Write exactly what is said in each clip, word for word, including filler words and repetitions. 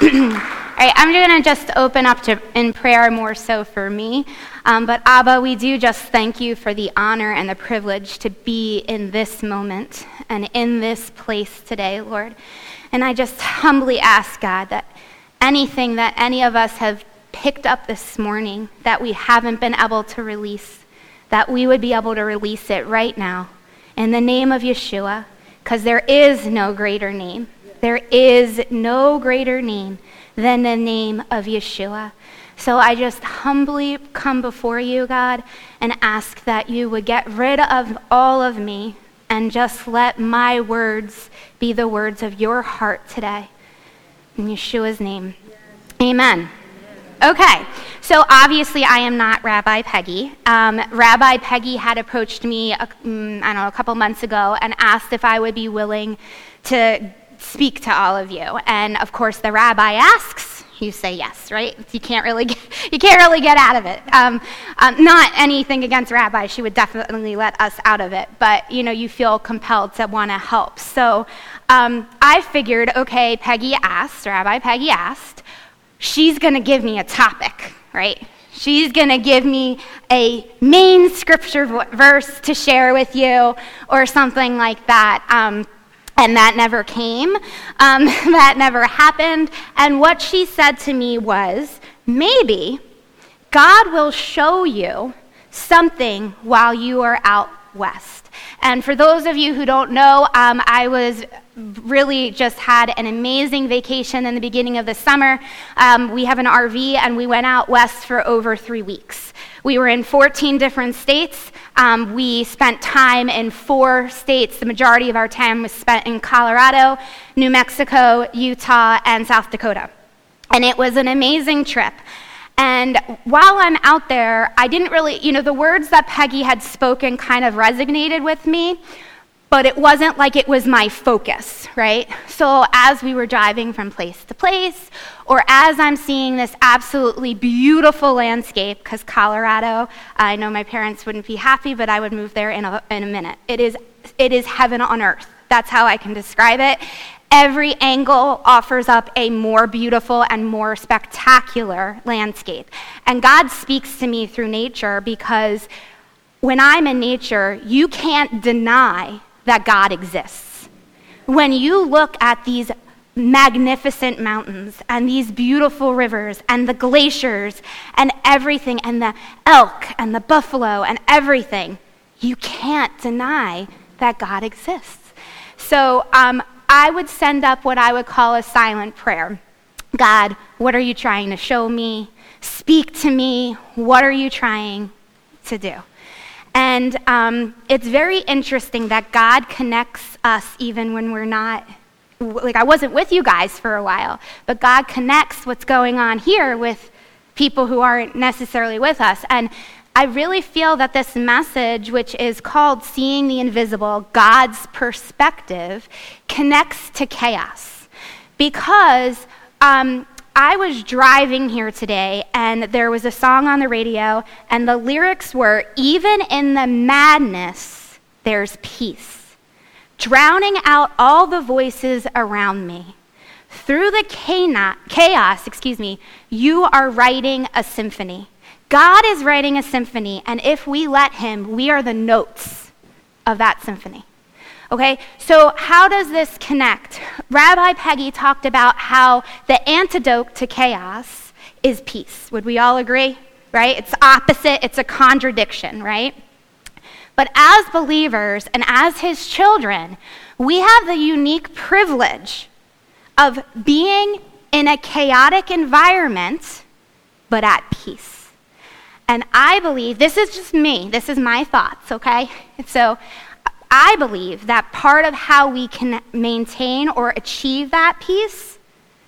All right, I'm going to just open up to in prayer more so for me. Um, but Abba, we do just thank you for the honor and the privilege to be in this moment and in this place today, Lord. And I just humbly ask, God, that anything that any of us have picked up this morning that we haven't been able to release, that we would be able to release it right now in the name of Yeshua, because there is no greater name. There is no greater name than the name of Yeshua. So I just humbly come before you, God, and ask that you would get rid of all of me and just let my words be the words of your heart today. In Yeshua's name, amen. Okay, so obviously I am not Rabbi Peggy. Um, Rabbi Peggy had approached me, a, mm, I don't know, a couple months ago and asked if I would be willing to speak to all of you. And of course, the rabbi asks, you say yes, right? You can't really get, you can't really get out of it. Um, um, not anything against Rabbi. She would definitely let us out of it. But, you know, you feel compelled to want to help. So um, I figured, okay, Peggy asked, Rabbi Peggy asked, she's going to give me a topic, right? She's going to give me a main scripture vo- verse to share with you or something like that. Um, And that never came. Um, that never happened. And what she said to me was, maybe God will show you something while you are out west. And for those of you who don't know, um, I was really just had an amazing vacation in the beginning of the summer. Um, we have an R V, and we went out west for over three weeks. We were in fourteen different states. Um, we spent time in four states. The majority of our time was spent in Colorado, New Mexico, Utah, and South Dakota. And it was an amazing trip. And while I'm out there, I didn't really, you know, the words that Peggy had spoken kind of resonated with me, but it wasn't like it was my focus, right? So as we were driving from place to place, or as I'm seeing this absolutely beautiful landscape, because Colorado, I know my parents wouldn't be happy, but I would move there in a, in a minute. It is, it is heaven on earth. That's how I can describe it. Every angle offers up a more beautiful and more spectacular landscape. And God speaks to me through nature, because when I'm in nature, you can't deny that God exists. When you look at these magnificent mountains and these beautiful rivers and the glaciers and everything and the elk and the buffalo and everything, you can't deny that God exists. So um, I would send up what I would call a silent prayer. God, what are you trying to show me? Speak to me. What are you trying to do? And um, it's very interesting that God connects us even when we're not, like I wasn't with you guys for a while, but God connects what's going on here with people who aren't necessarily with us. And I really feel that this message, which is called Seeing the Invisible, God's Perspective, connects to chaos. Because um, I was driving here today, and there was a song on the radio, and the lyrics were, even in the madness, there's peace, drowning out all the voices around me. Through the chaos, excuse me, you are writing a symphony. God is writing a symphony, and if we let him, we are the notes of that symphony. Okay, so how does this connect? Rabbi Peggy talked about how the antidote to chaos is peace. Would we all agree? Right? It's opposite, it's a contradiction, right? But as believers and as his children, we have the unique privilege of being in a chaotic environment, but at peace. And I believe, this is just me, this is my thoughts, okay? So I believe that part of how we can maintain or achieve that peace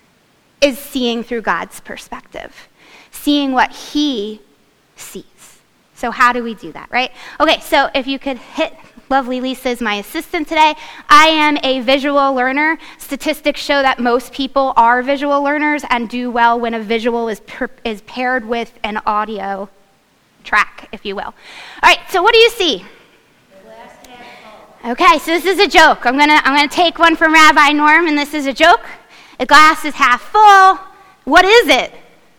is seeing through God's perspective, seeing what he sees. So how do we do that, right? Okay, so if you could hit, lovely Lisa is my assistant today. I am a visual learner. Statistics show that most people are visual learners and do well when a visual is per, is paired with an audio track, if you will. All right, so what do you see? Okay, so this is a joke. I'm gonna I'm gonna take one from Rabbi Norm, and this is a joke. The glass is half full. What is it?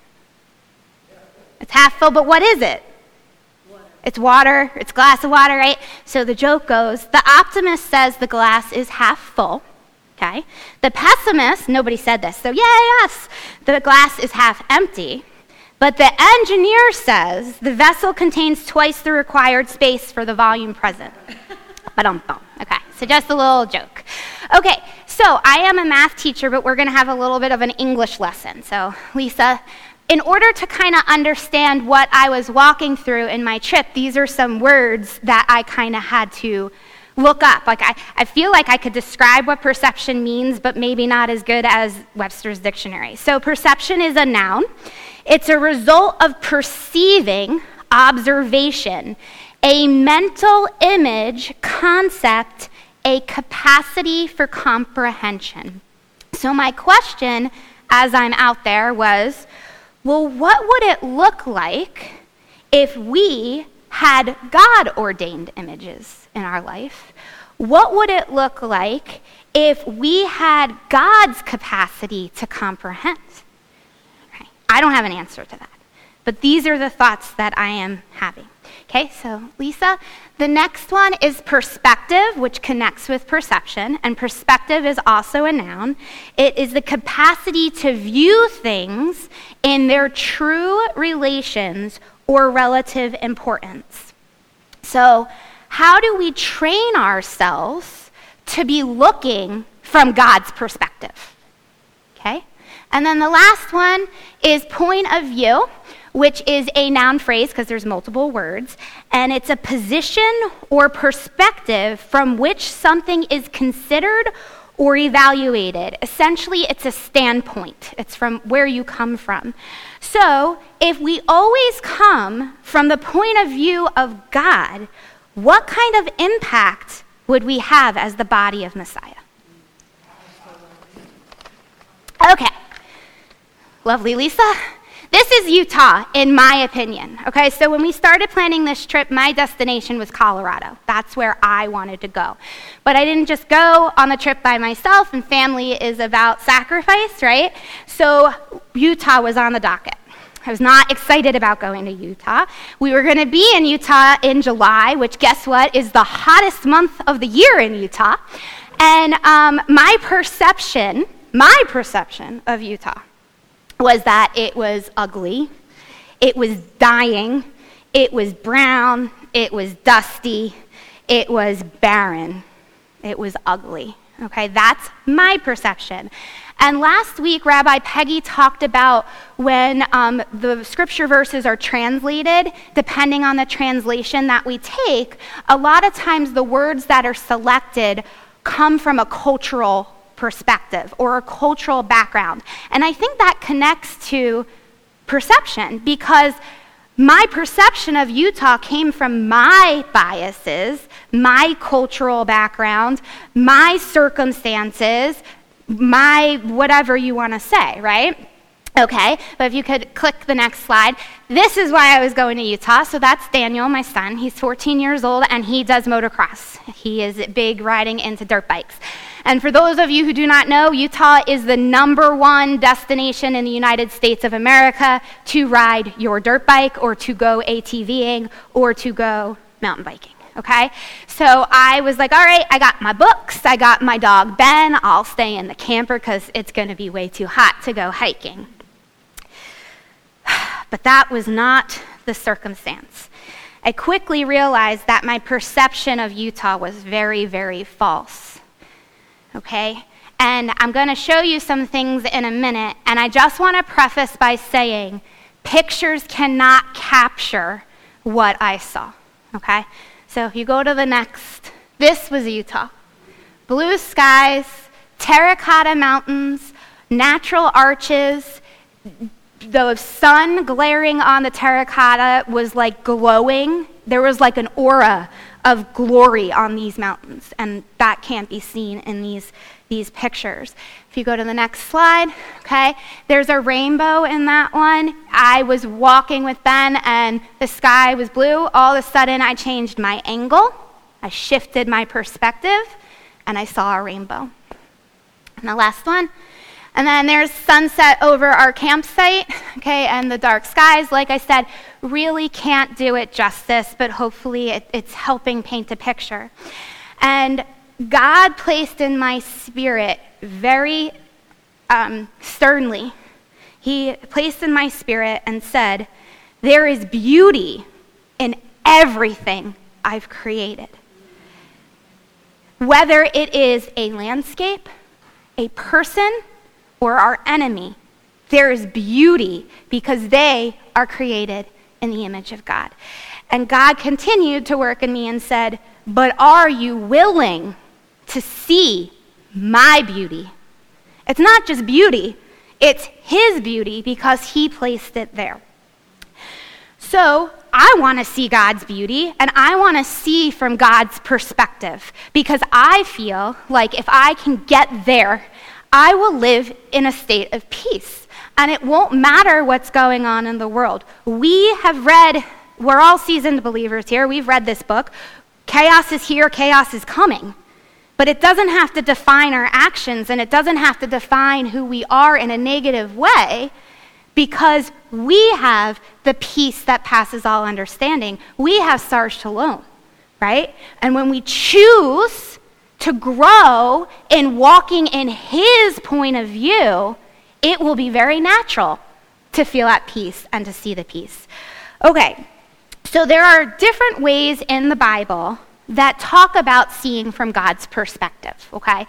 It's half full, but what is it? Water. It's water. It's a glass of water, right? So the joke goes, the optimist says the glass is half full, okay? The pessimist, nobody said this, so yeah, yes, the glass is half empty. But the engineer says the vessel contains twice the required space for the volume present. Ba-dum-bum. Okay, so just a little joke. Okay, so I am a math teacher, but we're going to have a little bit of an English lesson. So, Lisa, in order to kind of understand what I was walking through in my trip, these are some words that I kind of had to look up. Like, I, I feel like I could describe what perception means, but maybe not as good as Webster's dictionary. So, perception is a noun. It's a result of perceiving, observation, a mental image, concept, a capacity for comprehension. So my question as I'm out there was, well, what would it look like if we had God-ordained images in our life? What would it look like if we had God's capacity to comprehend? Right. I don't have an answer to that, but these are the thoughts that I am having. Okay, so Lisa, the next one is perspective, which connects with perception, and perspective is also a noun. It is the capacity to view things in their true relations or relative importance. So, how do we train ourselves to be looking from God's perspective? Okay, and then the last one is point of view, which is a noun phrase because there's multiple words, and it's a position or perspective from which something is considered or evaluated. Essentially, it's a standpoint. It's from where you come from. So, if we always come from the point of view of God, what kind of impact would we have as the body of Messiah? Okay. Lovely, Lisa. This is Utah, in my opinion. Okay, so when we started planning this trip, my destination was Colorado. That's where I wanted to go. But I didn't just go on the trip by myself, and family is about sacrifice, right? So Utah was on the docket. I was not excited about going to Utah. We were going to be in Utah in July, which guess what, is the hottest month of the year in Utah. And um, my perception, my perception of Utah was that it was ugly, it was dying, it was brown, it was dusty, it was barren, it was ugly. Okay, that's my perception. And last week, Rabbi Peggy talked about when um, the scripture verses are translated, depending on the translation that we take, a lot of times the words that are selected come from a cultural perspective or a cultural background. And I think that connects to perception because my perception of Utah came from my biases, my cultural background, my circumstances, my whatever you want to say, right? Okay, but if you could click the next slide. This is why I was going to Utah. So that's Daniel, my son. He's fourteen years old, and he does motocross. He is big riding into dirt bikes. And for those of you who do not know, Utah is the number one destination in the United States of America to ride your dirt bike or to go ATVing or to go mountain biking. Okay, so I was like, all right, I got my books, I got my dog Ben, I'll stay in the camper because it's going to be way too hot to go hiking. But that was not the circumstance. I quickly realized that my perception of Utah was very, very false. Okay, and I'm going to show you some things in a minute, and I just want to preface by saying pictures cannot capture what I saw. Okay, so if you go to the next, this was Utah. Blue skies, terracotta mountains, natural arches. The sun glaring on the terracotta was like glowing. There was like an aura of glory on these mountains, and that can't be seen in these, these pictures. If you go to the next slide, okay, there's a rainbow in that one. I was walking with Ben, and the sky was blue. All of a sudden, I changed my angle. I shifted my perspective, and I saw a rainbow. And the last one, And then there's sunset over our campsite, okay, and the dark skies, like I said, really can't do it justice, but hopefully it, it's helping paint a picture. And God placed in my spirit very um, sternly, he placed in my spirit and said, there is beauty in everything I've created. Whether it is a landscape, a person, or our enemy, there is beauty because they are created in the image of God. And God continued to work in me and said, but are you willing to see my beauty? It's not just beauty, it's his beauty because he placed it there. So I want to see God's beauty, and I want to see from God's perspective because I feel like if I can get there, I will live in a state of peace, and it won't matter what's going on in the world. We have read, we're all seasoned believers here, we've read this book. Chaos is here, chaos is coming. But it doesn't have to define our actions, and it doesn't have to define who we are in a negative way, because we have the peace that passes all understanding. We have Sar Shalom, right? And when we choose to grow in walking in his point of view, it will be very natural to feel at peace and to see the peace. Okay, so there are different ways in the Bible that talk about seeing from God's perspective, okay?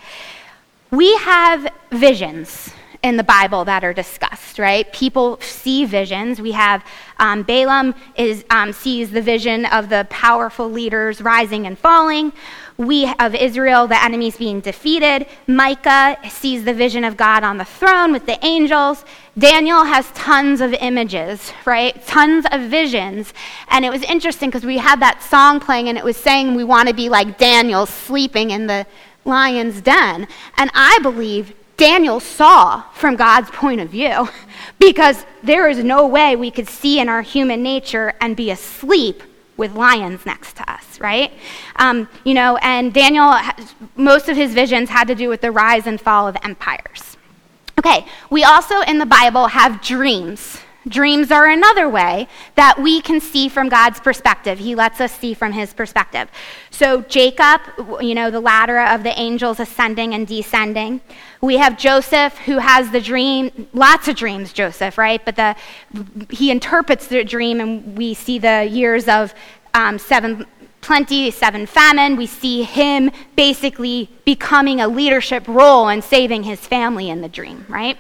We have visions in the Bible that are discussed, right? People see visions. We have um, Balaam is um, sees the vision of the powerful leaders rising and falling. We of Israel, the enemies being defeated. Micah sees the vision of God on the throne with the angels. Daniel has tons of images, right? Tons of visions. And it was interesting because we had that song playing and it was saying we want to be like Daniel sleeping in the lion's den. And I believe Daniel saw from God's point of view because there is no way we could see in our human nature and be asleep with lions next to us, right? Um, you know, and Daniel, most of his visions had to do with the rise and fall of empires. Okay, we also in the Bible have dreams. Dreams are another way that we can see from God's perspective. He lets us see from his perspective. So Jacob, you know, the ladder of the angels ascending and descending. We have Joseph who has the dream, lots of dreams, Joseph, right? But the he interprets the dream and we see the years of um, seven plenty, seven famine. We see him basically becoming a leadership role and saving his family in the dream, right?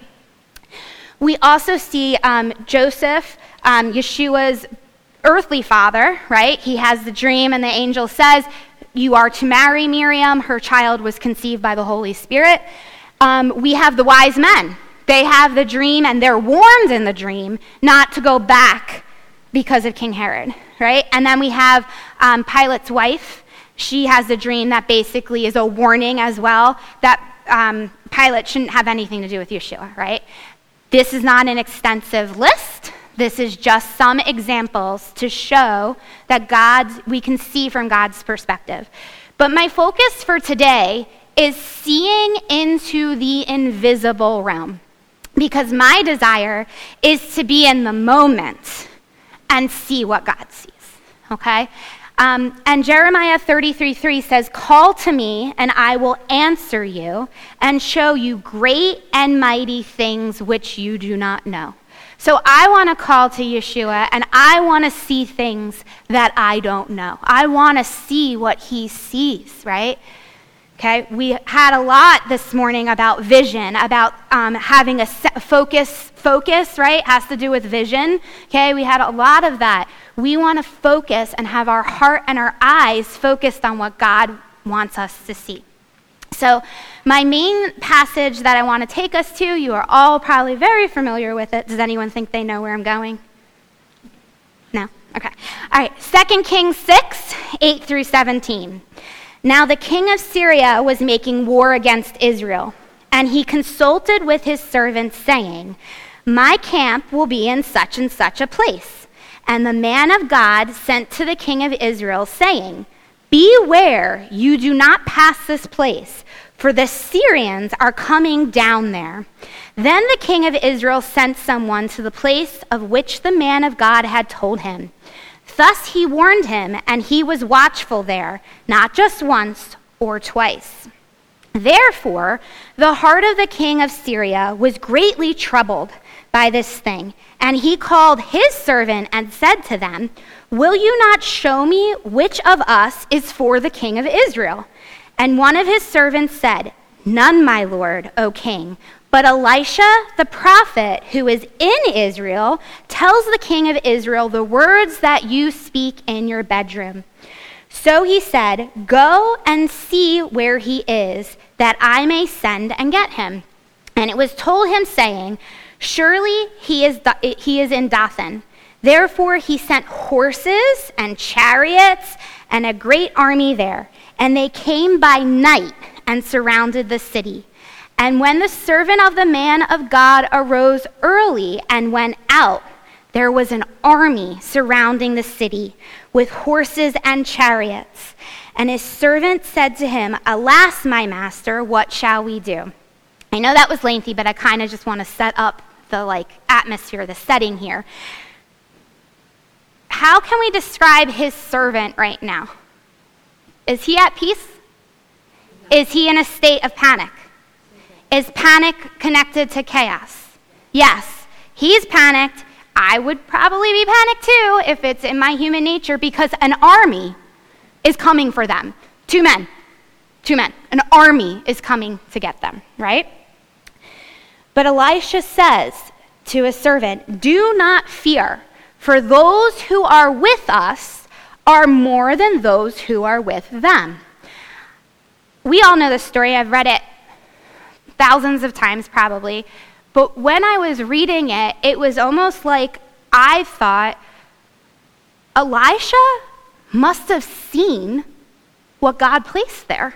We also see um, Joseph, um, Yeshua's earthly father, right? He has the dream and the angel says, you are to marry Miriam. Her child was conceived by the Holy Spirit. Um, we have the wise men. They have the dream and they're warned in the dream not to go back because of King Herod, right? And then we have um, Pilate's wife. She has the dream that basically is a warning as well that um, Pilate shouldn't have anything to do with Yeshua, right? This is not an extensive list. This is just some examples to show that God's, we can see from God's perspective. But my focus for today is seeing into the invisible realm, because my desire is to be in the moment and see what God sees, okay? Um, and Jeremiah thirty-three three says, call to me and I will answer you and show you great and mighty things which you do not know. So I want to call to Yeshua and I want to see things that I don't know. I want to see what he sees, right? Okay, we had a lot this morning about vision, about um, having a focus, focus, right? Has to do with vision. Okay, we had a lot of that. We want to focus and have our heart and our eyes focused on what God wants us to see. So my main passage that I want to take us to, you are all probably very familiar with it. Does anyone think they know where I'm going? No? Okay. All right, Second Kings six, eight through seventeen. Now the king of Syria was making war against Israel, and he consulted with his servants, saying, my camp will be in such and such a place. And the man of God sent to the king of Israel, saying, beware, you do not pass this place, for the Syrians are coming down there. Then the king of Israel sent someone to the place of which the man of God had told him. Thus he warned him, and he was watchful there, not just once or twice. Therefore, the heart of the king of Syria was greatly troubled by this thing, and he called his servant and said to them, "Will you not show me which of us is for the king of Israel?" And one of his servants said, "None, my lord, O king. But Elisha, the prophet, who is in Israel, tells the king of Israel the words that you speak in your bedroom." So he said, "Go and see where he is, that I may send and get him." And it was told him, saying, "Surely he is, he is in Dothan." Therefore he sent horses and chariots and a great army there. And they came by night and surrounded the city. And when the servant of the man of God arose early and went out, there was an army surrounding the city with horses and chariots. And his servant said to him, "Alas, my master, what shall we do?" I know that was lengthy, but I kind of just want to set up the like atmosphere, the setting here. How can we describe his servant right now? Is he at peace? Is he in a state of panic? Is panic connected to chaos? Yes, he's panicked. I would probably be panicked too if it's in my human nature, because an army is coming for them. Two men, two men. An army is coming to get them, right? But Elisha says to his servant, "Do not fear, for those who are with us are more than those who are with them." We all know this story. I've read it thousands of times probably. But when I was reading it, it was almost like I thought, Elisha must have seen what God placed there,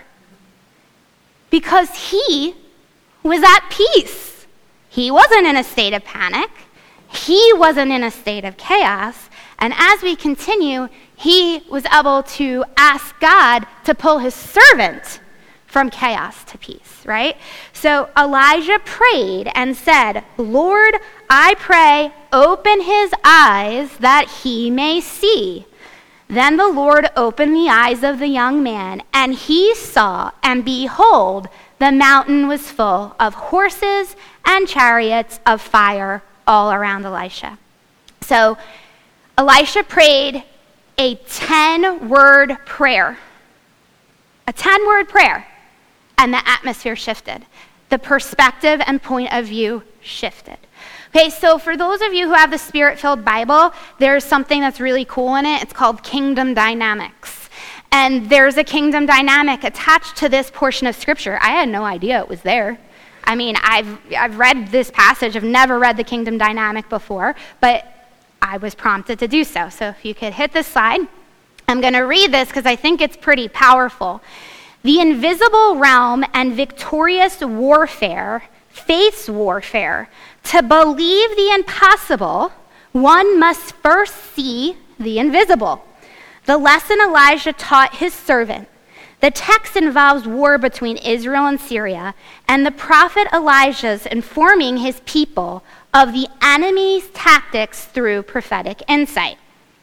because he was at peace. He wasn't in a state of panic. He wasn't in a state of chaos. And as we continue, he was able to ask God to pull his servant from chaos to peace, right? So Elijah prayed and said, "Lord, I pray, open his eyes that he may see." Then the Lord opened the eyes of the young man, and he saw, and behold, the mountain was full of horses and chariots of fire all around Elisha. So Elisha prayed a ten-word prayer, a ten-word prayer. And the atmosphere shifted. The perspective and point of view shifted. Okay, so for those of you who have the Spirit-filled Bible, there's something that's really cool in it. It's called Kingdom Dynamics. And there's a kingdom dynamic attached to this portion of Scripture. I had no idea it was there. I mean, I've I've read this passage. I've never read the kingdom dynamic before, but I was prompted to do so. So if you could hit this slide. I'm going to read this because I think it's pretty powerful. The invisible realm and victorious warfare, faith's warfare. To believe the impossible, one must first see the invisible. The lesson Elijah taught his servant. The text involves war between Israel and Syria, and the prophet Elijah's informing his people of the enemy's tactics through prophetic insight.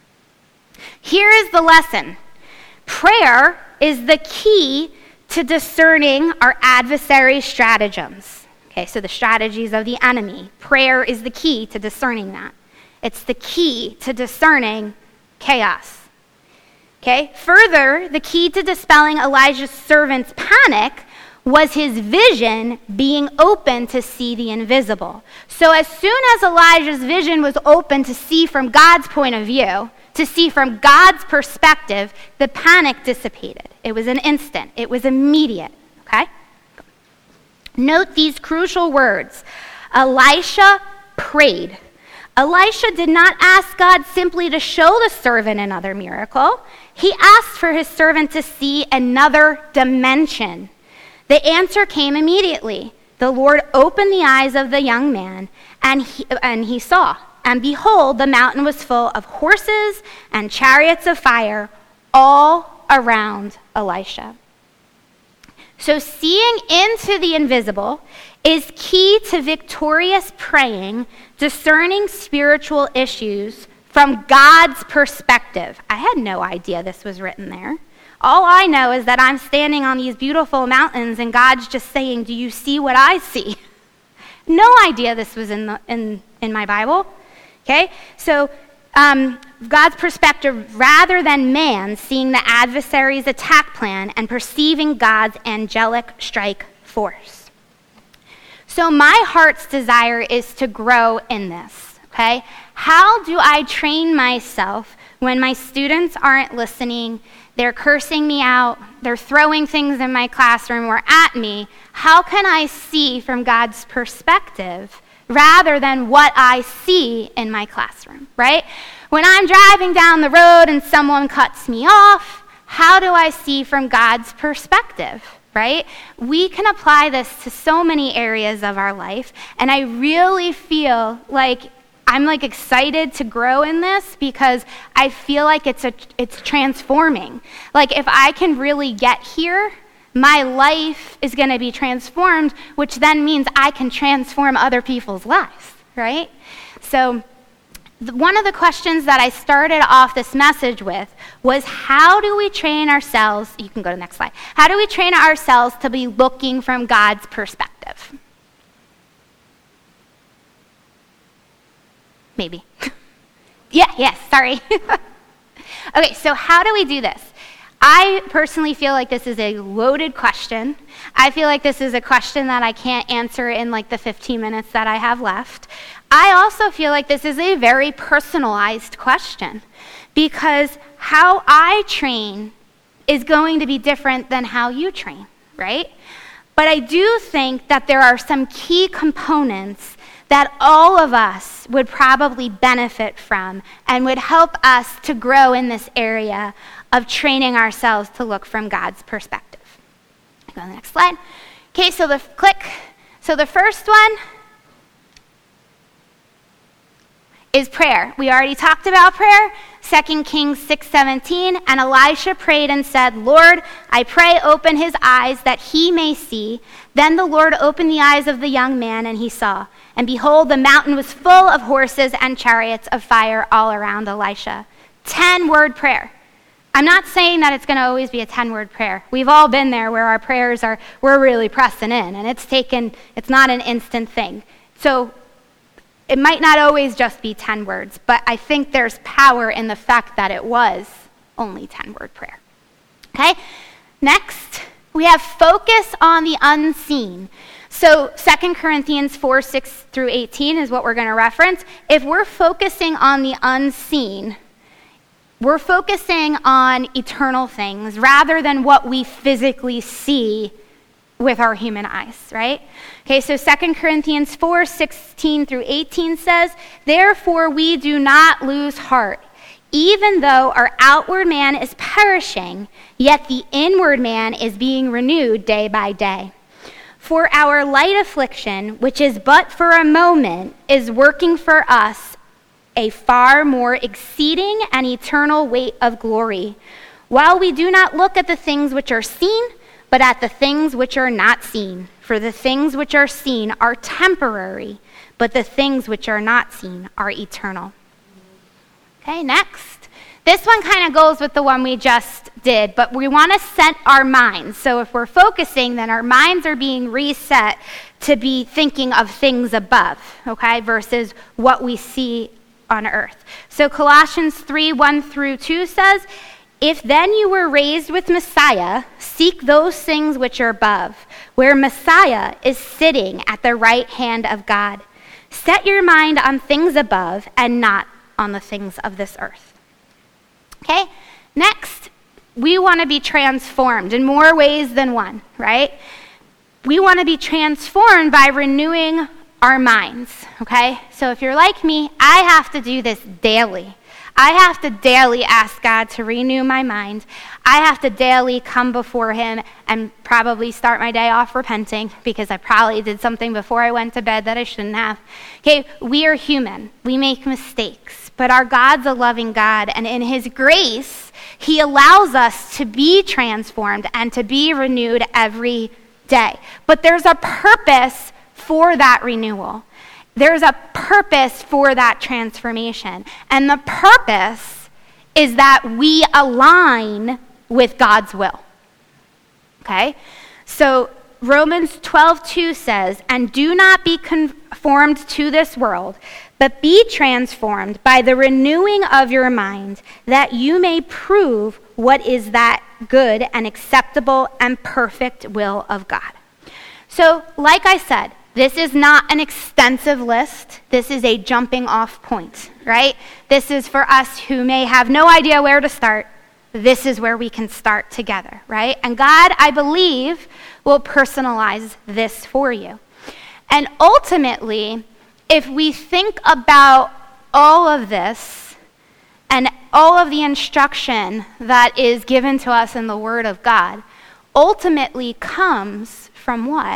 Here is the lesson. Prayer is the key to discerning our adversary's stratagems. Okay, so the strategies of the enemy. Prayer is the key to discerning that. It's the key to discerning chaos. Okay, further, the key to dispelling Elijah's servant's panic was his vision being open to see the invisible. So as soon as Elijah's vision was open to see from God's point of view, to see from God's perspective, the panic dissipated. It was an instant. It was immediate, okay? Note these crucial words. Elisha prayed. Elisha did not ask God simply to show the servant another miracle. He asked for his servant to see another dimension. The answer came immediately. The Lord opened the eyes of the young man, and he, and he saw. And behold, the mountain was full of horses and chariots of fire all around Elisha. So seeing into the invisible is key to victorious praying, discerning spiritual issues from God's perspective. I had no idea this was written there. All I know is that I'm standing on these beautiful mountains and God's just saying, do you see what I see? No idea this was in the, in, in my Bible. Okay? So um, God's perspective rather than man seeing the adversary's attack plan and perceiving God's angelic strike force. So my heart's desire is to grow in this. Okay? How do I train myself when my students aren't listening? They're cursing me out. They're throwing things in my classroom or at me. How can I see from God's perspective rather than what I see in my classroom, right? When I'm driving down the road and someone cuts me off, how do I see from God's perspective, right? We can apply this to so many areas of our life, and I really feel like I'm like excited to grow in this because I feel like it's a it's transforming. Like if I can really get here, my life is going to be transformed, which then means I can transform other people's lives, right? So th- one of the questions that I started off this message with was, how do we train ourselves? You can go to the next slide. How do we train ourselves to be looking from God's perspective? Maybe. yeah, yes, sorry. Okay, so how do we do this? I personally feel like this is a loaded question. I feel like this is a question that I can't answer in like the fifteen minutes that I have left. I also feel like this is a very personalized question because how I train is going to be different than how you train, right? But I do think that there are some key components that all of us would probably benefit from and would help us to grow in this area of training ourselves to look from God's perspective. Go to the next slide. Okay, so the click. So the first one is prayer. We already talked about prayer. Second Kings six seventeen, and Elisha prayed and said, Lord, I pray open his eyes that he may see. Then the Lord opened the eyes of the young man, and he saw. And behold, the mountain was full of horses and chariots of fire all around Elisha. Ten-word prayer. I'm not saying that it's going to always be a ten-word prayer. We've all been there where our prayers are, we're really pressing in, and it's taken, it's not an instant thing. So it might not always just be ten words, but I think there's power in the fact that it was only ten-word prayer. Okay? Next, we have focus on the unseen. So Second Corinthians four, six through eighteen is what we're going to reference. If we're focusing on the unseen, we're focusing on eternal things rather than what we physically see with our human eyes, right? Okay, so Second Corinthians four, sixteen through eighteen says, therefore we do not lose heart. Even though our outward man is perishing, yet the inward man is being renewed day by day. For our light affliction, which is but for a moment, is working for us a far more exceeding and eternal weight of glory, while we do not look at the things which are seen, but at the things which are not seen. For the things which are seen are temporary, but the things which are not seen are eternal. Okay, next. This one kind of goes with the one we just did, but we want to set our minds. So if we're focusing, then our minds are being reset to be thinking of things above, okay, versus what we see on earth. So Colossians three, one through two says, if then you were raised with Messiah, seek those things which are above, where Messiah is sitting at the right hand of God. Set your mind on things above and not on the things of this earth. Okay, next, we want to be transformed in more ways than one, right? We want to be transformed by renewing our minds, okay? So if you're like me, I have to do this daily. I have to daily ask God to renew my mind. I have to daily come before him and probably start my day off repenting because I probably did something before I went to bed that I shouldn't have. Okay, we are human. We make mistakes, but our God's a loving God, and in his grace, he allows us to be transformed and to be renewed every day. But there's a purpose for that renewal. There's a purpose for that transformation. And the purpose is that we align with God's will. Okay? So Romans twelve two says, "And do not be conformed to this world, but be transformed by the renewing of your mind, that you may prove what is that good and acceptable and perfect will of God." So, like I said, this is not an extensive list. This is a jumping off point, right? This is for us who may have no idea where to start. This is where we can start together, right? And God, I believe, will personalize this for you. And ultimately, if we think about all of this and all of the instruction that is given to us in the Word of God, ultimately comes from what?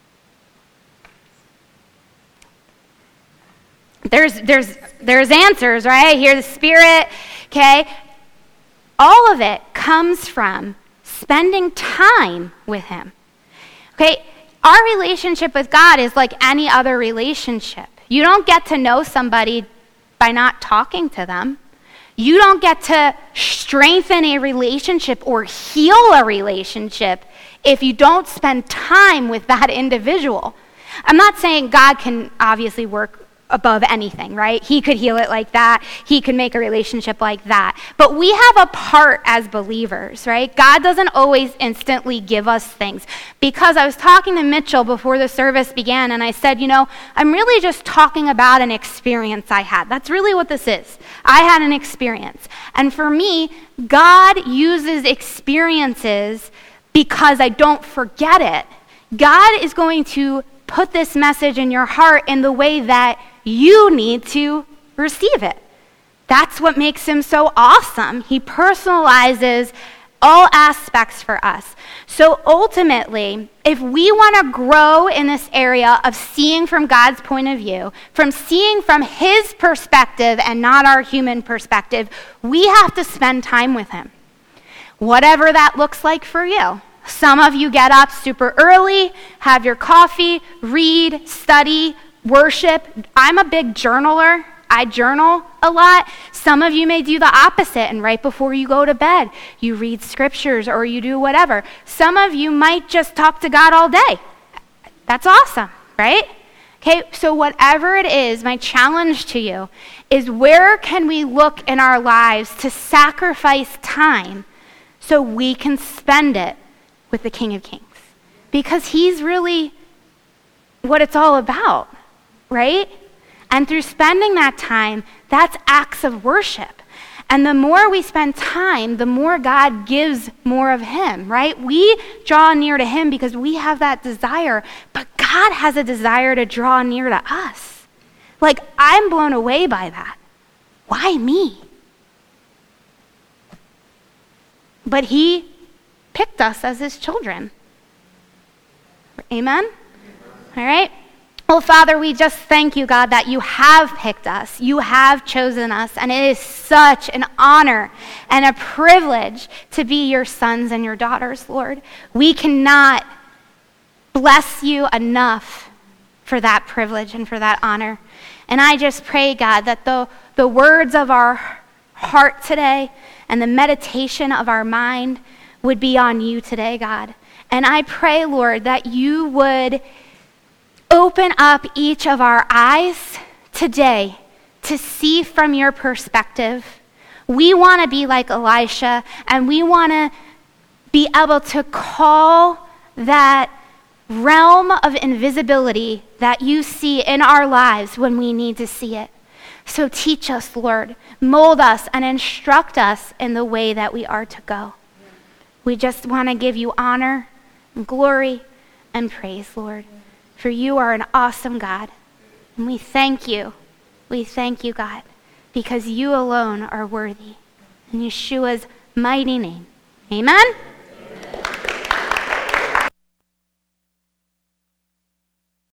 There's there's there's answers, right? I hear the Spirit, okay? All of it comes from spending time with him. Okay? Our relationship with God is like any other relationship. You don't get to know somebody by not talking to them. You don't get to strengthen a relationship or heal a relationship if you don't spend time with that individual. I'm not saying God can obviously work above anything, right? He could heal it like that. He could make a relationship like that. But we have a part as believers, right? God doesn't always instantly give us things. Because I was talking to Mitchell before the service began, and I said, you know, I'm really just talking about an experience I had. That's really what this is. I had an experience. And for me, God uses experiences because I don't forget it. God is going to put this message in your heart in the way that you need to receive it. That's what makes him so awesome. He personalizes all aspects for us. So ultimately, if we want to grow in this area of seeing from God's point of view, from seeing from his perspective and not our human perspective, we have to spend time with him. Whatever that looks like for you. Some of you get up super early, have your coffee, read, study, worship. I'm a big journaler. I journal a lot. Some of you may do the opposite, and right before you go to bed, you read scriptures or you do whatever. Some of you might just talk to God all day. That's awesome, right? Okay, so whatever it is, my challenge to you is, where can we look in our lives to sacrifice time so we can spend it with the King of Kings? Because he's really what it's all about, right? And through spending that time, that's acts of worship. And the more we spend time, the more God gives more of him, right? We draw near to him because we have that desire, but God has a desire to draw near to us. Like, I'm blown away by that. Why me? But he picked us as his children. Amen? All right? Well, Father, we just thank you, God, that you have picked us. You have chosen us, and it is such an honor and a privilege to be your sons and your daughters, Lord. We cannot bless you enough for that privilege and for that honor. And I just pray, God, that the, the words of our heart today and the meditation of our mind would be on you today, God. And I pray, Lord, that you would open up each of our eyes today to see from your perspective. We want to be like Elisha, and we want to be able to call that realm of invisibility that you see in our lives when we need to see it. So teach us, Lord, mold us and instruct us in the way that we are to go. We just want to give you honor and glory and praise, Lord. For you are an awesome God. And we thank you. We thank you, God. because you alone are worthy. In Yeshua's mighty name, amen?